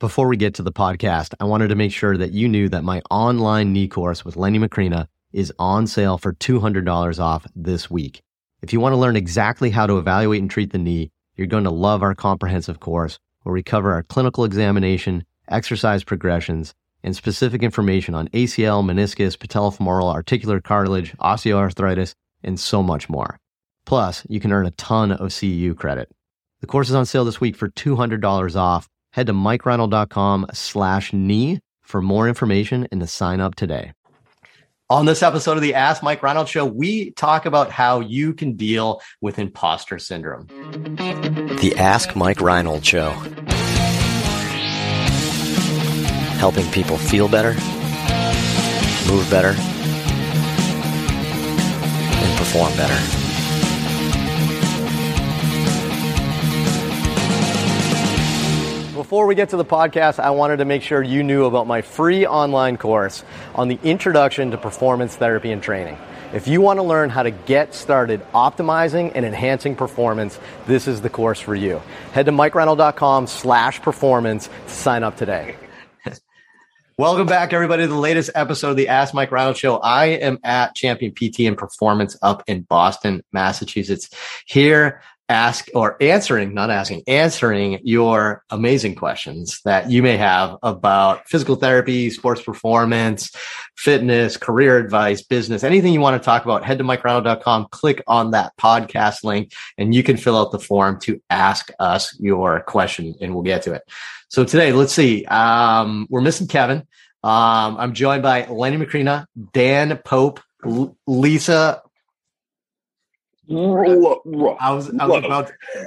Before we get to the podcast, I wanted to make sure that you knew that my online knee course with Lenny Macrina is on sale for $200 off this week. If you want to learn exactly how to evaluate and treat the knee, you're going to love our comprehensive course where we cover our clinical examination, exercise progressions, and specific information on ACL, meniscus, patellofemoral, articular cartilage, osteoarthritis, and so much more. Plus, you can earn a ton of CEU credit. The course is on sale this week for $200 off. Head to MikeReinold.com/knee for more information and to sign up today. On this episode of the Ask Mike Reinold Show, we talk about how you can deal with imposter syndrome. The Ask Mike Reinold Show. Helping people feel better, move better, and perform better. Before we get to the podcast, I wanted to make sure you knew about my free online course on the Introduction to Performance Therapy and Training. If you want to learn how to get started optimizing and enhancing performance, this is the course for you. Head to MikeReinold.com/performance to sign up today. Welcome back, everybody, to the latest episode of the Ask Mike Reinold Show. I am at Champion PT and Performance up in Boston, Massachusetts, here answering your amazing questions that you may have about physical therapy, sports performance, fitness, career advice, business, anything you want to talk about. Head to MikeReinold.com, click on that podcast link, and you can fill out the form to ask us your question, and we'll get to it. So today, let's see. We're missing Kevin. I'm joined by Lenny Macrina, Dan Pope, Lisa. I was Enjoy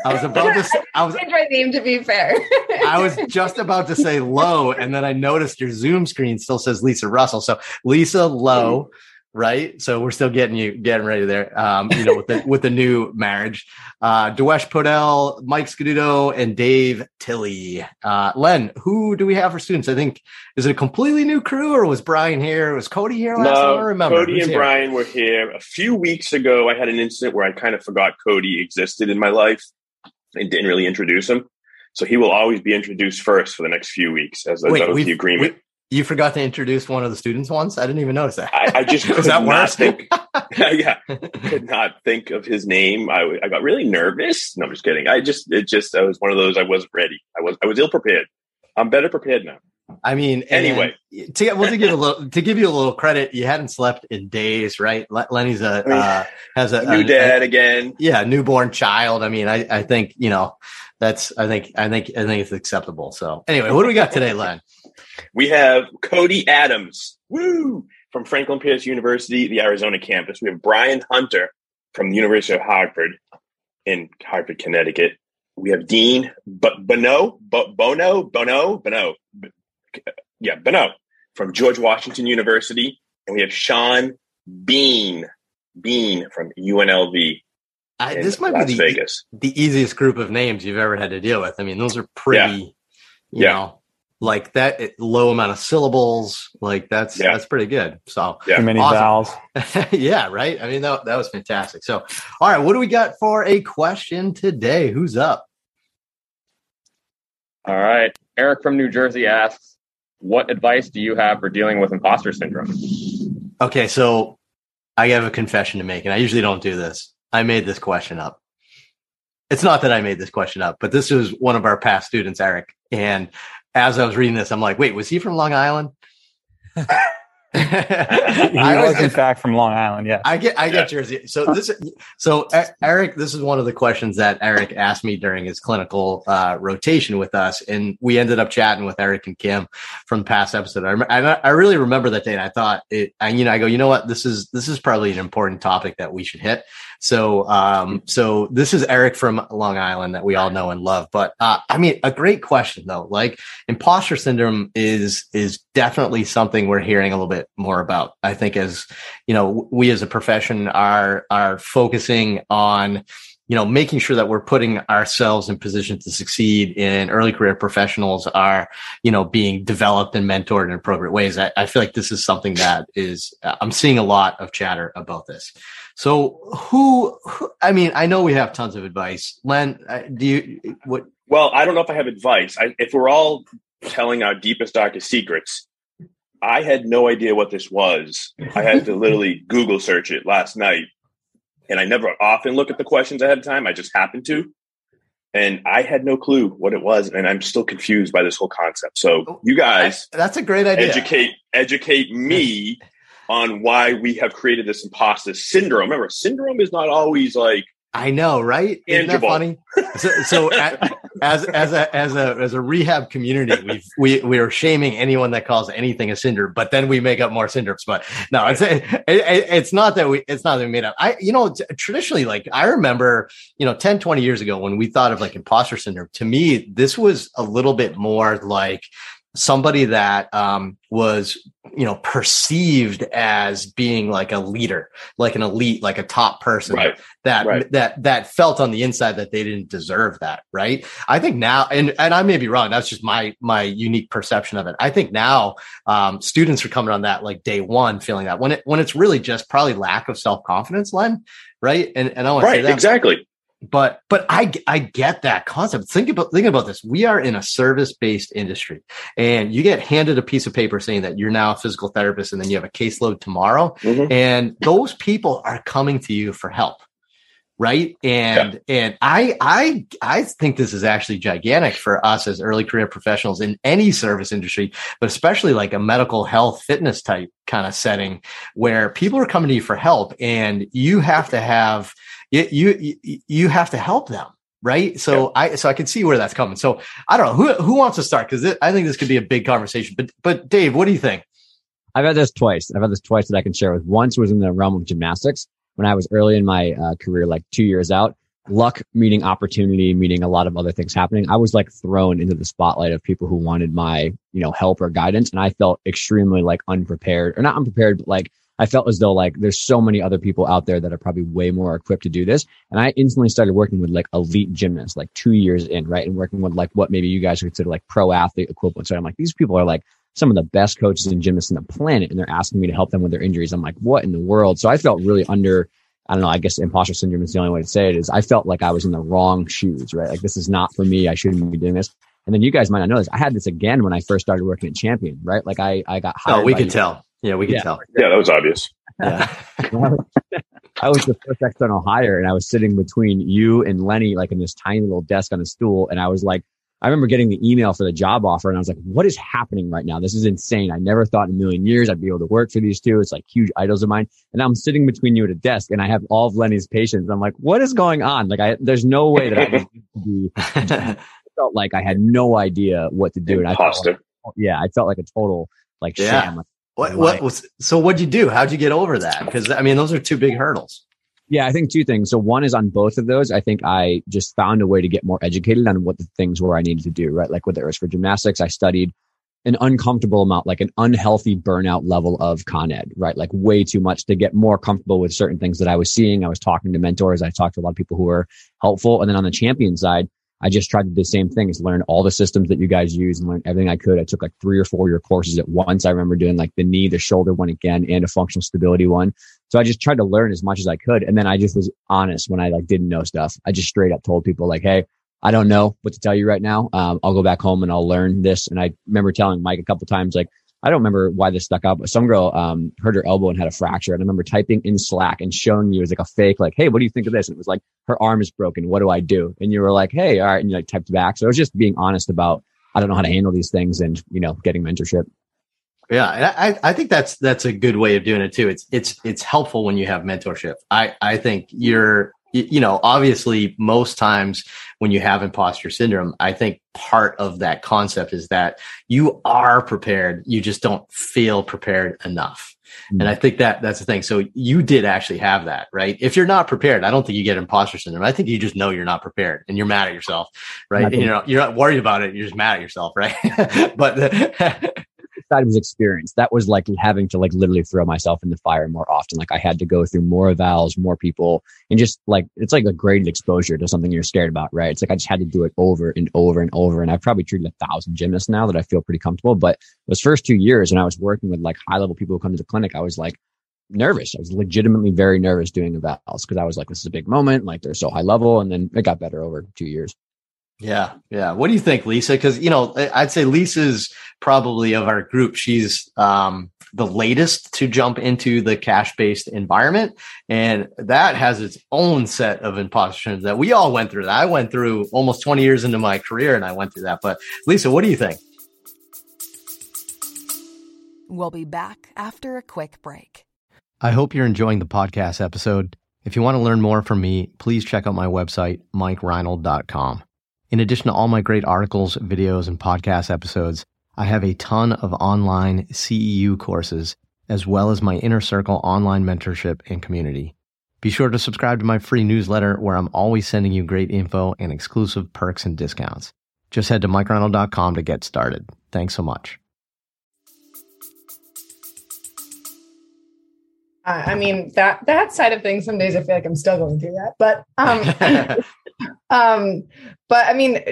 name, to be fair. I was just about to say Lowe, and then I noticed your Zoom screen still says Lisa Russell. So Lisa Lowe, right? So we're still getting ready there. With the new marriage. Dewesh Podell, Mike Scaduto, and Dave Tilley. Len, who do we have for students? I think, is it a completely new crew, or was Brian here? Was Cody here last time? I don't remember. Cody and Brian were here. A few weeks ago, I had an incident where I kind of forgot Cody existed in my life and didn't really introduce him. So he will always be introduced first for the next few weeks, as that was the agreement. You forgot to introduce one of the students once? I didn't even notice that. I just could not think. Could not think of his name. I got really nervous. No, I'm just kidding. I was one of those. I wasn't ready. I was ill prepared. I'm better prepared now. I mean, anyway, to give you a little credit, you hadn't slept in days, right? Lenny's has a new dad again. Yeah, newborn child. I mean, I think I think it's acceptable. So anyway, what do we got today, Len? We have Cody Adams, from Franklin Pierce University, the Arizona campus. We have Brian Hunter from the University of Hartford in Hartford, Connecticut. We have Dean Bono from George Washington University. And we have Sean Bean from UNLV. This might be the easiest group of names you've ever had to deal with. I mean, those are pretty, you know, like that low amount of syllables, like that's pretty good. So too many vowels. Yeah, right. I mean, that was fantastic. So, all right, what do we got for a question today? Who's up? All right, Eric from New Jersey asks, "What advice do you have for dealing with imposter syndrome?" Okay, so I have a confession to make, and I usually don't do this. I made this question up. It's not that I made this question up, but this was one of our past students, Eric, and as I was reading this, I'm like, wait, was he from Long Island? He was in fact from Long Island. Yeah, I get Jersey. So Eric, this is one of the questions that Eric asked me during his clinical rotation with us, and we ended up chatting with Eric and Kim from the past episode. I really remember that day, and I thought I go, you know what, this is probably an important topic that we should hit. So this is Eric from Long Island that we all know and love. But I mean, a great question though. Like, imposter syndrome is definitely something we're hearing a little bit more about. I think, as you know, we as a profession are focusing on, you know, making sure that we're putting ourselves in position to succeed, and early career professionals are, you know, being developed and mentored in appropriate ways. I feel like this is something that is, I'm seeing a lot of chatter about this. So I mean, I know we have tons of advice. Len, what? Well, I don't know if I have advice. If we're all telling our deepest, darkest secrets. I had no idea what this was. I had to literally Google search it last night. And I never often look at the questions ahead of time. I just happened to. And I had no clue what it was. And I'm still confused by this whole concept. So you guys, that's a great idea. Educate me on why we have created this imposter syndrome. Remember, syndrome is not always like, I know, right? Isn't that funny? So as a rehab community, we are shaming anyone that calls anything a syndrome, but then we make up more syndromes. But no, it's not that we made up. Traditionally, like I remember, 10, 20 years ago when we thought of like imposter syndrome, to me, this was a little bit more like somebody that was perceived as being like a leader, like an elite, like a top person, that felt on the inside that they didn't deserve that, right? I think now, and I may be wrong, that's just my unique perception of it. I think now students are coming on that like day one, feeling that when it's really just probably lack of self-confidence, Len, right? And I want to say that exactly. But I get that concept. Think about this. We are in a service-based industry, and you get handed a piece of paper saying that you're now a physical therapist, and then you have a caseload tomorrow. Mm-hmm. And those people are coming to you for help, right? And I think this is actually gigantic for us as early career professionals in any service industry, but especially like a medical health fitness type kind of setting where people are coming to you for help, and you have to have you have to help them, right? So I can see where that's coming. So I don't know who wants to start, because I think this could be a big conversation. But Dave, what do you think? I've had this twice that I can share with. Once was in the realm of gymnastics when I was early in my career, like 2 years out. Luck meeting opportunity, meeting a lot of other things happening. I was like thrown into the spotlight of people who wanted my help or guidance, and I felt extremely like unprepared, or not unprepared, but like I felt as though like there's so many other people out there that are probably way more equipped to do this. And I instantly started working with like elite gymnasts, like 2 years in, right? And working with like what maybe you guys would consider like pro athlete equivalent. So I'm like, these people are like some of the best coaches and gymnasts on the planet, and they're asking me to help them with their injuries. I'm like, what in the world? So I felt really I don't know, I guess imposter syndrome is the only way to say it, is I felt like I was in the wrong shoes, right? Like this is not for me. I shouldn't be doing this. And then you guys might not know this. I had this again when I first started working at Champion, right? Like I got hired. Oh, we could tell. Yeah, we could tell. Yeah, that was obvious. Yeah. I was the first external hire, and I was sitting between you and Lenny, like in this tiny little desk on a stool. And I was like, I remember getting the email for the job offer, and I was like, what is happening right now? This is insane. I never thought in a million years I'd be able to work for these two. It's like huge idols of mine. And I'm sitting between you at a desk, and I have all of Lenny's patients. I'm like, what is going on? Like there's no way that I was going to be, I felt like I had no idea what to do. Imposter. And I felt like a total like sham. So what'd you do? How'd you get over that? Because I mean, those are two big hurdles. Yeah, I think two things. So one is on both of those, I think I just found a way to get more educated on what the things were I needed to do, right? Like whether it was for gymnastics, I studied an uncomfortable amount, like an unhealthy burnout level of Con Ed, right? Like way too much to get more comfortable with certain things that I was seeing. I was talking to mentors. I talked to a lot of people who were helpful. And then on the Champion side, I just tried to do the same thing, is learn all the systems that you guys use and learn everything I could. I took like 3 or 4 year courses at once. I remember doing like the knee, the shoulder one again, and a functional stability one. So I just tried to learn as much as I could. And then I just was honest when I like didn't know stuff. I just straight up told people like, hey, I don't know what to tell you right now. I'll go back home and I'll learn this. And I remember telling Mike a couple times, like, I don't remember why this stuck out, but some girl hurt her elbow and had a fracture. And I remember typing in Slack and showing you as like a fake, like, hey, what do you think of this? And it was like, her arm is broken. What do I do? And you were like, hey, all right. And you like typed back. So I was just being honest about, I don't know how to handle these things, and, getting mentorship. Yeah. And I think that's a good way of doing it too. It's helpful when you have mentorship. I think obviously most times when you have imposter syndrome, I think part of that concept is that you are prepared. You just don't feel prepared enough. Mm-hmm. And I think that's the thing. So you did actually have that, right? If you're not prepared, I don't think you get imposter syndrome. I think you just know you're not prepared and you're mad at yourself, right? And you're not worried about it. You're just mad at yourself, right? But side was experience. That was like having to like literally throw myself in the fire more often. Like I had to go through more evals, more people, and just like, it's like a graded exposure to something you're scared about, right? It's like, I just had to do it over and over and over. And I've probably treated 1,000 gymnasts now that I feel pretty comfortable. But those first 2 years when I was working with like high level people who come to the clinic, I was like nervous. I was legitimately very nervous doing evals because I was like, this is a big moment. Like they're so high level. And then it got better over 2 years. Yeah. Yeah. What do you think, Lisa? Because, I'd say Lisa's probably of our group. She's the latest to jump into the cash-based environment. And that has its own set of imposter syndrome that we all went through. That I went through almost 20 years into my career, and I went through that. But Lisa, what do you think? We'll be back after a quick break. I hope you're enjoying the podcast episode. If you want to learn more from me, please check out my website, MikeReinold.com. In addition to all my great articles, videos, and podcast episodes, I have a ton of online CEU courses, as well as my Inner Circle online mentorship and community. Be sure to subscribe to my free newsletter where I'm always sending you great info and exclusive perks and discounts. Just head to MikeReinold.com to get started. Thanks so much. I mean, that side of things, some days I feel like I'm still going through that, but, but I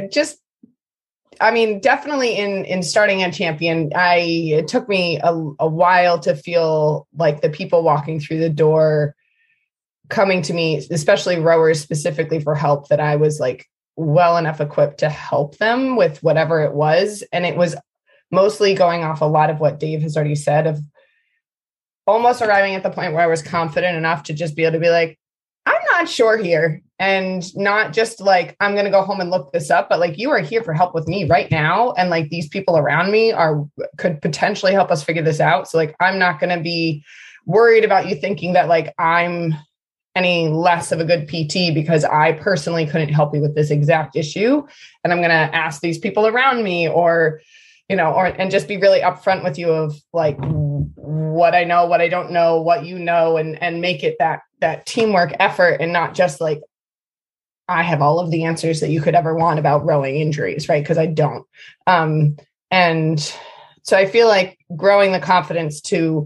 mean, definitely in starting at Champion, it took me a while to feel like the people walking through the door coming to me, especially rowers specifically for help, that I was like well enough equipped to help them with whatever it was. And it was mostly going off a lot of what Dave has already said, of almost arriving at the point where I was confident enough to just be able to be like, I'm not sure here. And not just like, I'm going to go home and look this up, but like, you are here for help with me right now. And like, these people around me could potentially help us figure this out. So like, I'm not going to be worried about you thinking that like, I'm any less of a good PT because I personally couldn't help you with this exact issue. And I'm going to ask these people around me and just be really upfront with you of like what I know, what I don't know, what you know, and make it that teamwork effort, and not just like, I have all of the answers that you could ever want about rowing injuries, right? Because I don't. And so I feel like growing the confidence to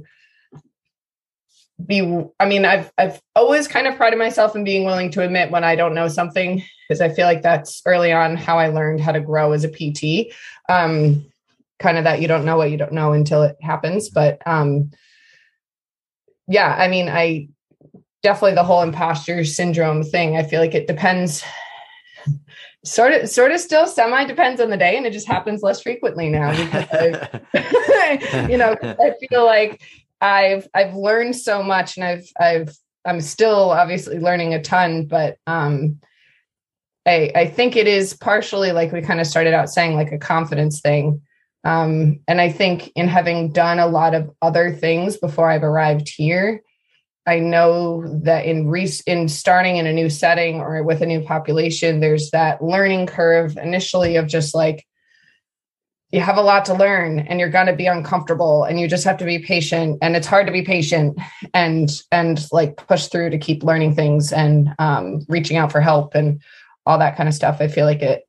I've always kind of prided myself in being willing to admit when I don't know something, because I feel like that's early on how I learned how to grow as a PT. Kind of that you don't know what you don't know until it happens. But yeah, I mean, I definitely, the whole imposter syndrome thing, I feel like it depends, sort of still semi depends on the day, and it just happens less frequently now because I feel like I've learned so much, and I'm still obviously learning a ton, but I think it is partially, like we kind of started out saying, like a confidence thing. And I think in having done a lot of other things before I've arrived here, I know that in starting in a new setting or with a new population, there's that learning curve initially of just like, you have a lot to learn and you're going to be uncomfortable and you just have to be patient, and it's hard to be patient and like push through to keep learning things and reaching out for help and all that kind of stuff. I feel like it,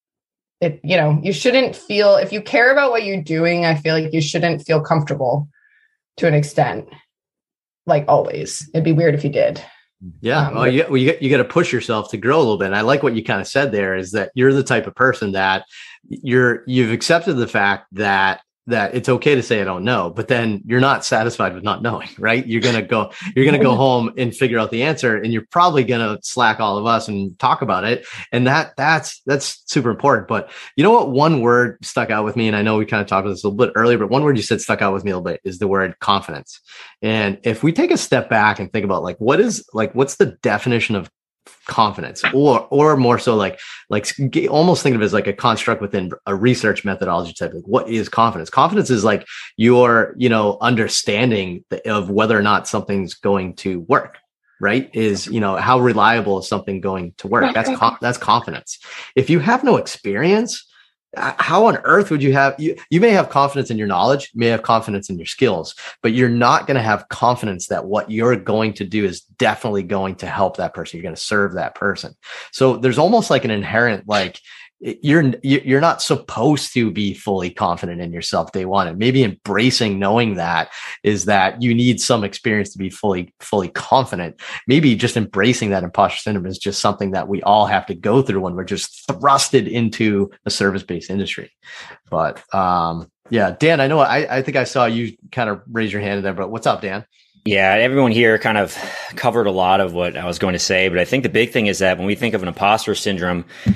you shouldn't feel, if you care about what you're doing, I feel like you shouldn't feel comfortable to an extent, like always. It'd be weird if you did. Yeah. You got to push yourself to grow a little bit. And I like what you kind of said there, is that you're the type of person that you've accepted the fact that it's okay to say I don't know, but then you're not satisfied with not knowing, right? You're going to go home and figure out the answer, and you're probably going to slack all of us and talk about it. And that's super important. But you know what? One word stuck out with me, and I know we kind of talked about this a little bit earlier, but one word you said stuck out with me a little bit is the word confidence. And if we take a step back and think about what's the definition of confidence, or more so like almost think of it as like a construct within a research methodology type. Like, what is confidence? Confidence is like your understanding of whether or not something's going to work, right? Is how reliable is something going to work? That's confidence. If you have no experience, how on earth would you have, you may have confidence in your knowledge, you may have confidence in your skills, but you're not going to have confidence that what you're going to do is definitely going to help that person. You're going to serve that person. So there's almost like an inherent, like, you're not supposed to be fully confident in yourself day one. And maybe embracing knowing that is that you need some experience to be fully confident. Maybe just embracing that imposter syndrome is just something that we all have to go through when we're just thrusted into a service-based industry. But yeah, Dan, I know I think I saw you kind of raise your hand there, but what's up, Dan? Yeah, everyone here kind of covered a lot of what I was going to say, but I think the big thing is that when we think of an imposter syndrome,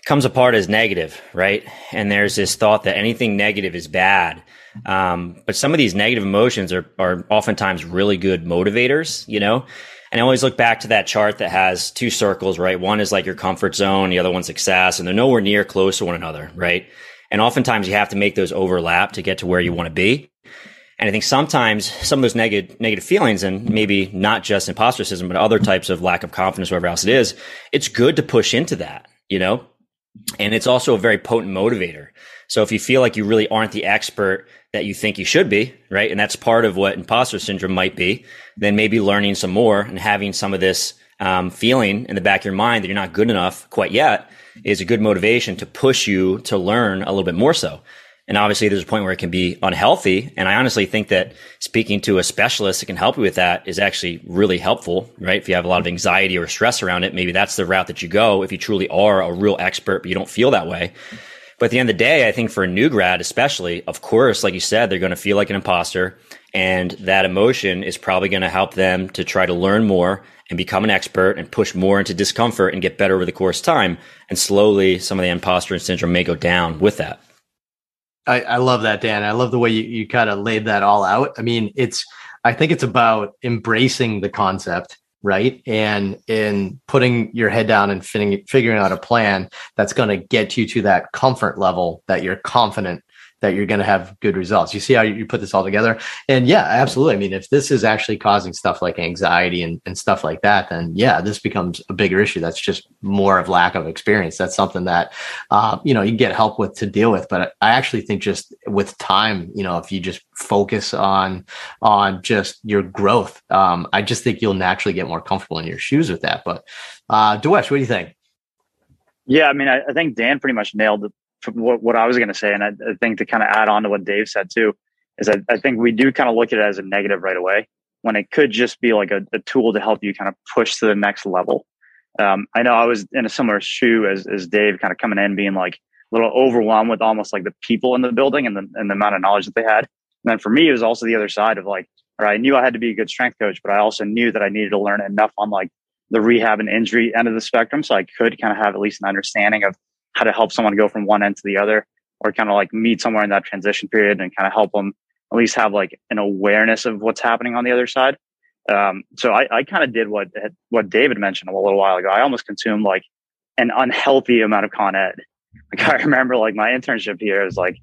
comes apart as negative, right? And there's this thought that anything negative is bad. But some of these negative emotions are oftentimes really good motivators, you know? And I always look back to that chart that has two circles, right? One is like your comfort zone, the other one's success, and they're nowhere near close to one another, right? And oftentimes you have to make those overlap to get to where you want to be. And I think sometimes some of those negative feelings, and maybe not just imposter syndrome, but other types of lack of confidence, whatever else it is, it's good to push into that, you know? And it's also a very potent motivator. So if you feel like you really aren't the expert that you think you should be, right? And that's part of what imposter syndrome might be, then maybe learning some more and having some of this feeling in the back of your mind that you're not good enough quite yet is a good motivation to push you to learn a little bit more so. And obviously there's a point where it can be unhealthy. And I honestly think that speaking to a specialist that can help you with that is actually really helpful, right? If you have a lot of anxiety or stress around it, maybe that's the route that you go if you truly are a real expert, but you don't feel that way. But at the end of the day, I think for a new grad, especially, of course, like you said, they're going to feel like an imposter. And that emotion is probably going to help them to try to learn more and become an expert and push more into discomfort and get better over the course of time. And slowly, some of the imposter syndrome may go down with that. I love that, Dan. I love the way you kind of laid that all out. I mean, I think it's about embracing the concept, right? And in putting your head down and figuring out a plan that's going to get you to that comfort level that you're confident that you're going to have good results. You see how you put this all together? And yeah, absolutely. I mean, if this is actually causing stuff like anxiety and stuff like that, then yeah, this becomes a bigger issue. That's just more of lack of experience. That's something that, you can get help with to deal with. But I actually think just with time, if you just focus on just your growth, I just think you'll naturally get more comfortable in your shoes with that. But Dewesh, what do you think? Yeah, I mean, I think Dan pretty much nailed it. What I was going to say, and I think to kind of add on to what Dave said too, is that I think we do kind of look at it as a negative right away when it could just be like a tool to help you kind of push to the next level. I know I was in a similar shoe as Dave, kind of coming in being like a little overwhelmed with almost like the people in the building and the amount of knowledge that they had. And then for me, it was also the other side of like, all right, I knew I had to be a good strength coach, but I also knew that I needed to learn enough on like the rehab and injury end of the spectrum, so I could kind of have at least an understanding of how to help someone go from one end to the other, or kind of like meet somewhere in that transition period and kind of help them at least have like an awareness of what's happening on the other side. So I kind of did what David mentioned a little while ago. I almost consumed like an unhealthy amount of Con Ed. Like I remember like my internship here is like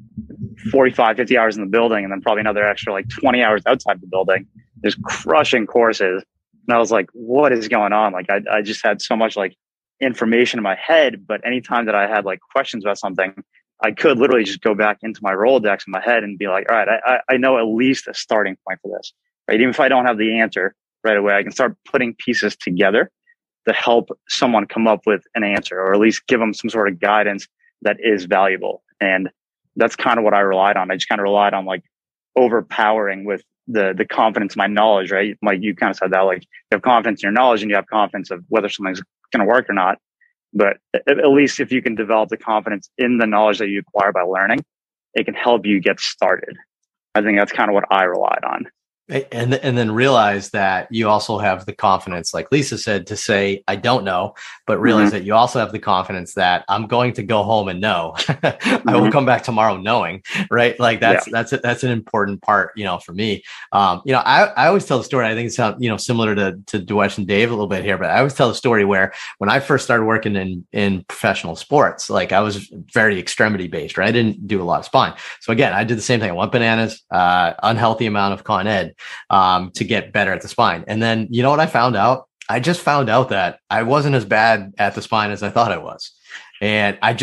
45, 50 hours in the building, and then probably another extra like 20 hours outside the building, just crushing courses. And I was like, what is going on? Like I just had so much like information in my head, but anytime that I had like questions about something, I could literally just go back into my Rolodex in my head and be like, all right, I know at least a starting point for this, right? Even if I don't have the answer right away, I can start putting pieces together to help someone come up with an answer, or at least give them some sort of guidance that is valuable. And that's kind of what I relied on. I just kind of relied on like overpowering with the confidence in my knowledge, right? Like you kind of said that, like you have confidence in your knowledge and you have confidence of whether something's going to work or not. But at least if you can develop the confidence in the knowledge that you acquire by learning, it can help you get started. I think that's kind of what I relied on. And then realize that you also have the confidence, like Lisa said, to say, I don't know, but realize that you also have the confidence that I'm going to go home and know. I will come back tomorrow knowing, right? Like that's an important part, for me. I always tell the story. I think it sounds, similar to Dewesh and Dave a little bit here, but I always tell the story where when I first started working in professional sports, like I was very extremity based, right? I didn't do a lot of spine. So again, I did the same thing. I went bananas, unhealthy amount of Con Ed. To get better at the spine. And then, you know what I found out? I just found out that I wasn't as bad at the spine as I thought I was. And I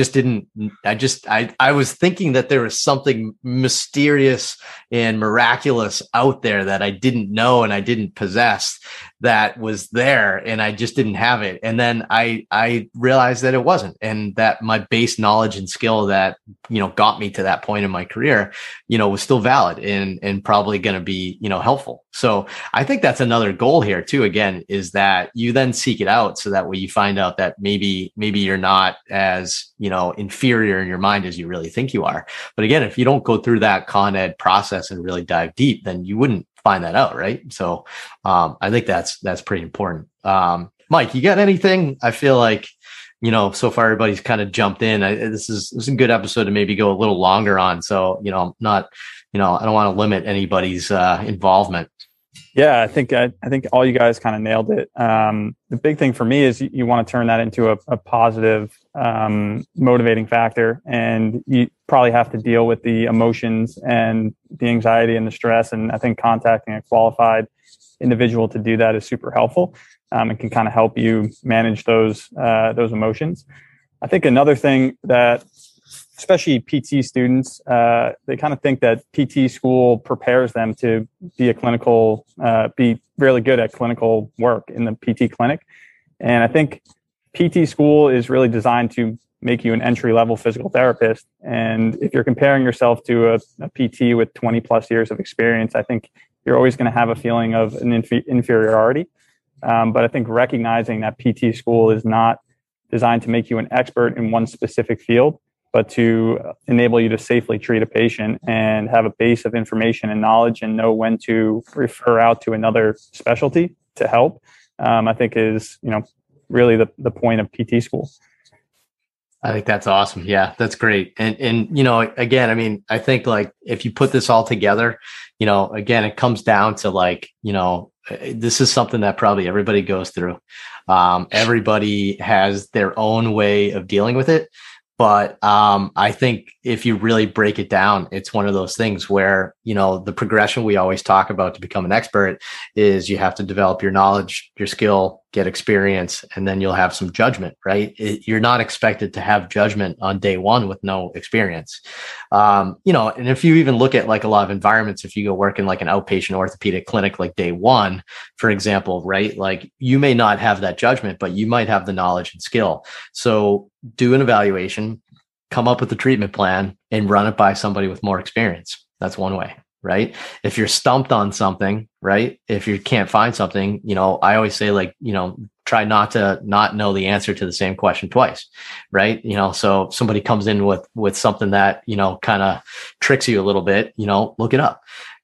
was thinking that there was something mysterious and miraculous out there that I didn't know and I didn't possess that was there, and I just didn't have it. And then I realized that it wasn't, and that my base knowledge and skill that, got me to that point in my career, was still valid and probably going to be, helpful. So I think that's another goal here too, again, is that you then seek it out so that way you find out that maybe you're not as, inferior in your mind as you really think you are. But again, if you don't go through that Con Ed process and really dive deep, then you wouldn't find that out. Right. So, I think that's pretty important. Mike, you got anything? I feel like, so far everybody's kind of jumped in. This is a good episode to maybe go a little longer on. So, I'm not, I don't want to limit anybody's involvement. Yeah, I think all you guys kind of nailed it. The big thing for me is you want to turn that into a positive, motivating factor, and you probably have to deal with the emotions and the anxiety and the stress. And I think contacting a qualified individual to do that is super helpful, and can kind of help you manage those emotions. I think another thing that, especially PT students, they kind of think that PT school prepares them to be be really good at clinical work in the PT clinic. And I think PT school is really designed to make you an entry-level physical therapist. And if you're comparing yourself to a PT with 20 plus years of experience, I think you're always going to have a feeling of an inferiority. But I think recognizing that PT school is not designed to make you an expert in one specific field, but to enable you to safely treat a patient and have a base of information and knowledge and know when to refer out to another specialty to help, I think is, really the point of PT school. I think that's awesome. Yeah, that's great. And again, I mean, I think like if you put this all together, again, it comes down to like, this is something that probably everybody goes through. Everybody has their own way of dealing with it. But I think if you really break it down, it's one of those things where, the progression we always talk about to become an expert is you have to develop your knowledge, your skill, get experience, and then you'll have some judgment, right? You're not expected to have judgment on day one with no experience. And if you even look at like a lot of environments, if you go work in like an outpatient orthopedic clinic, like day one, for example, right? Like you may not have that judgment, but you might have the knowledge and skill. So do an evaluation, come up with a treatment plan, and run it by somebody with more experience. That's one way, right? If you're stumped on something, right? If you can't find something, I always say like, try not to not know the answer to the same question twice, right? So if somebody comes in with something that, kind of tricks you a little bit, look it up,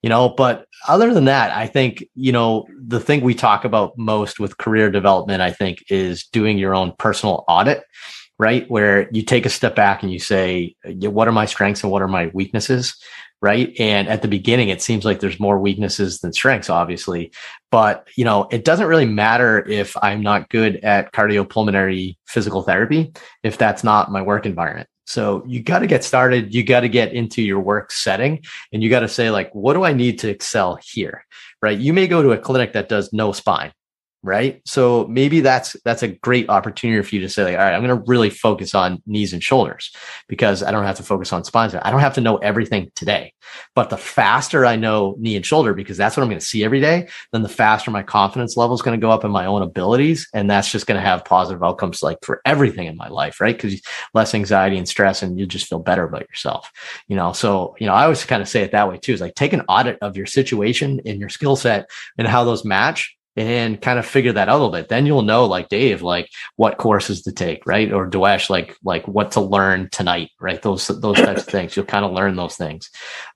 but other than that, I think, the thing we talk about most with career development, I think, is doing your own personal audit, right? Where you take a step back and you say, what are my strengths and what are my weaknesses? Right. And at the beginning, it seems like there's more weaknesses than strengths, obviously. But, it doesn't really matter if I'm not good at cardiopulmonary physical therapy, if that's not my work environment. So you got to get started. You got to get into your work setting and you got to say like, what do I need to excel here? Right. You may go to a clinic that does no spine. Right. So maybe that's a great opportunity for you to say, like, all right, I'm going to really focus on knees and shoulders because I don't have to focus on spines. I don't have to know everything today, but the faster I know knee and shoulder, because that's what I'm going to see every day, then the faster my confidence level is going to go up in my own abilities. And that's just going to have positive outcomes like for everything in my life. Right. Because less anxiety and stress and you just feel better about yourself, So, I always kind of say it that way too, is like take an audit of your situation and your skill set and how those match. And kind of figure that out a little bit. Then you'll know, like Dave, like what courses to take, right? Or Dwesh, like what to learn tonight, right? Those types of things. You'll kind of learn those things.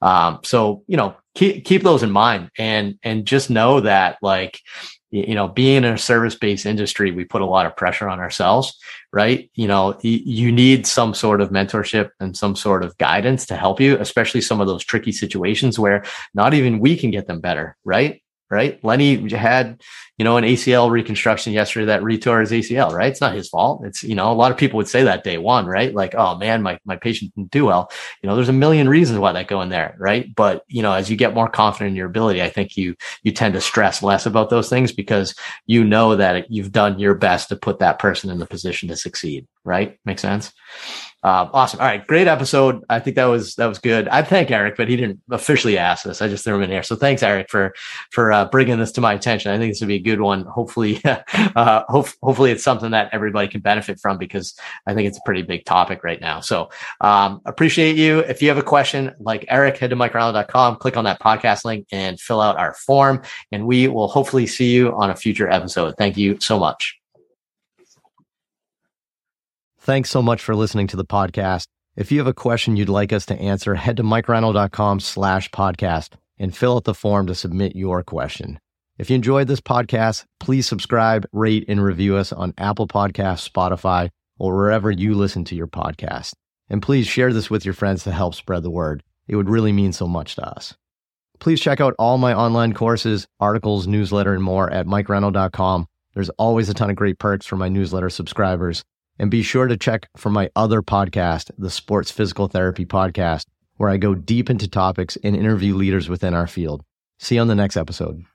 So keep those in mind, and just know that like being in a service-based industry, we put a lot of pressure on ourselves, right? You need some sort of mentorship and some sort of guidance to help you, especially some of those tricky situations where not even we can get them better, right? Right. Lenny had, an ACL reconstruction yesterday that retore his ACL, right? It's not his fault. It's, a lot of people would say that day one, right? Like, oh man, my patient didn't do well. There's a million reasons why that go in there. Right. But, as you get more confident in your ability, I think you tend to stress less about those things because you know that you've done your best to put that person in the position to succeed. Right. Makes sense. Awesome. All right. Great episode. I think that was good. I'd thank Eric, but he didn't officially ask this. I just threw him in here. So thanks, Eric, for bringing this to my attention. I think this would be a good one. Hopefully, hopefully it's something that everybody can benefit from because I think it's a pretty big topic right now. So, appreciate you. If you have a question like Eric, head to MikeReinold.com, click on that podcast link and fill out our form. And we will hopefully see you on a future episode. Thank you so much. Thanks so much for listening to the podcast. If you have a question you'd like us to answer, head to MikeReinold.com/podcast and fill out the form to submit your question. If you enjoyed this podcast, please subscribe, rate, and review us on Apple Podcasts, Spotify, or wherever you listen to your podcast. And please share this with your friends to help spread the word. It would really mean so much to us. Please check out all my online courses, articles, newsletter, and more at MikeReinold.com. There's always a ton of great perks for my newsletter subscribers. And be sure to check for my other podcast, the Sports Physical Therapy Podcast, where I go deep into topics and interview leaders within our field. See you on the next episode.